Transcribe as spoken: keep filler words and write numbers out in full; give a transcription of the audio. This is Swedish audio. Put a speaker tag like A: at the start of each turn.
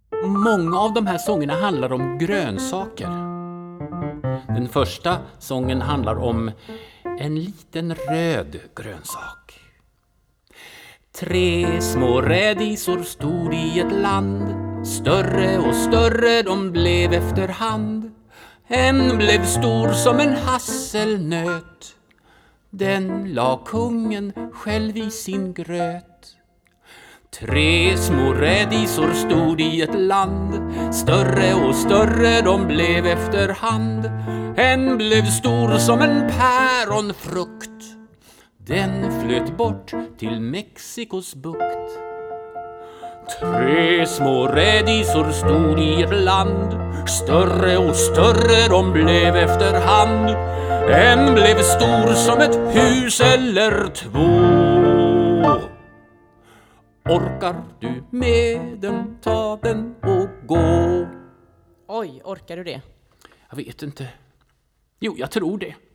A: Många av de här sångerna handlar om grönsaker. Den första sången handlar om en liten röd grönsak. Tre små rädisor stod i ett land. Större och större de blev efterhand. En blev stor som en hasselnöt. Den la kungen själv i sin gröt. Tre små rädisor stod i ett land. Större och större de blev efterhand. En blev stor som en päronfrukt. Den flöt bort till Mexikos bukt. Tre små rädisor stod i ett land. Större och större de blev efterhand. En blev stor som ett hus eller två. Orkar du med den, ta den och gå.
B: Oj, orkar du det?
A: Jag vet inte. Jo, jag tror det.